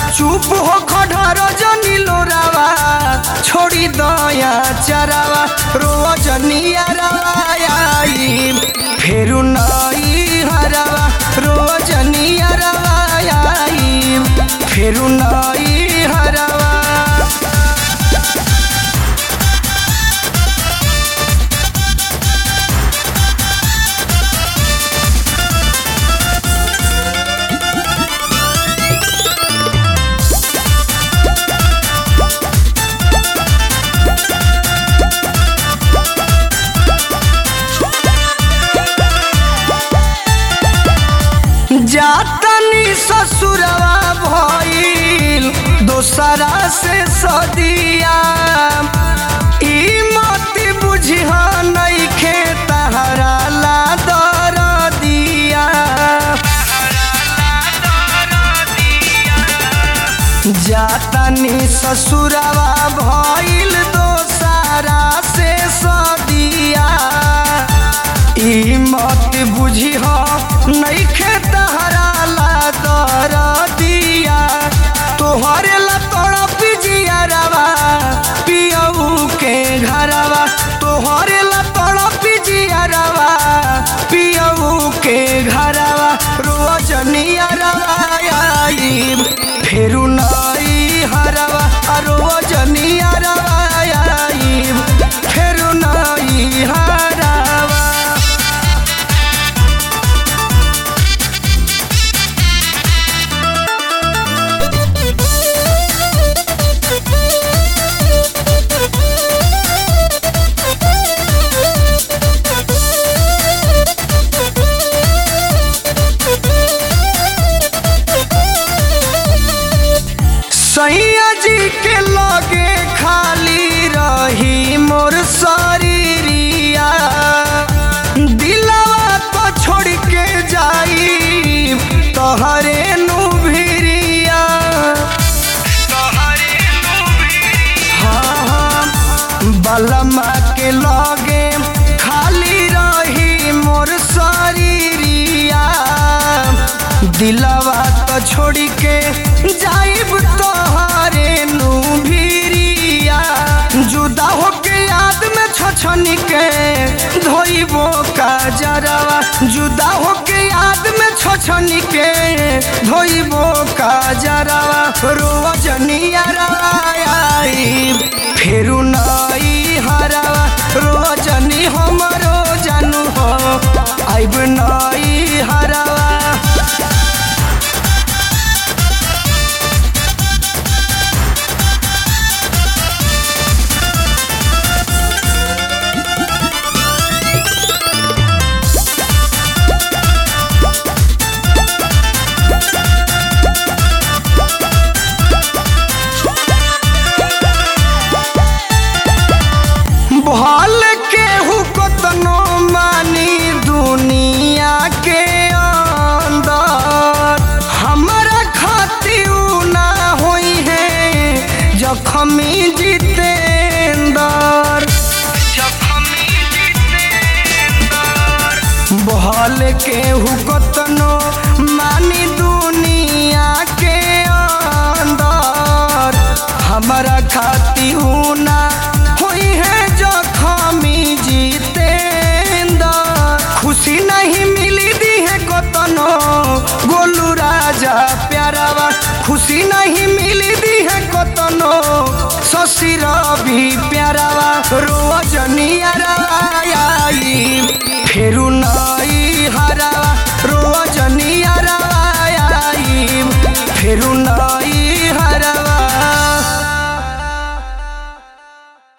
चुप हो खढ़र जनी लोरावा छोड़ी दया चरावा रोजनिया रवाई फेरू नई हरावा रोजनिया रवाई फेरू नई हरावा। जातनी ससुरवा भइल दोसरा से सदिया ई मत बुझिह नइखे तहरा ला दरदिया। जातनी ससुरवा भइल दोसरा से सदिया ई मत बुझिह नइखे तहरा ला दरदिया। तोहरे ला तड़प जियरवा पियऊ के घरवा तोहरे ला तड़प जियरवा पियऊ के घरवा रोजनिया रवाई फेरू नई हरवा रोजनिया रवाई फेरू नई हरवा। सैया जी के लगे खाली रही मोर शरीरिया दिलवा तो छोड़ के जाई तोहरे नु भिरिया। हाँ बलमा के लगे खाली रही मोर शरीरिया दिलवा तो छोड़ के जाइब तोहरे नु भिरिया। जुदा होके याद में छछनी के धोइबो का जरवा जुदा होके याद में छछनी के धोइबो का जरवा रोजनिया रवाई फेरू नई हरवा रोजनी हमरो जानू हो आइब नई हरवा। भल के हुकतनो मानी दुनिया के अंदर हमारा खातिर ना होई है जखमी जितेंदर। भल के हुकतनो मानी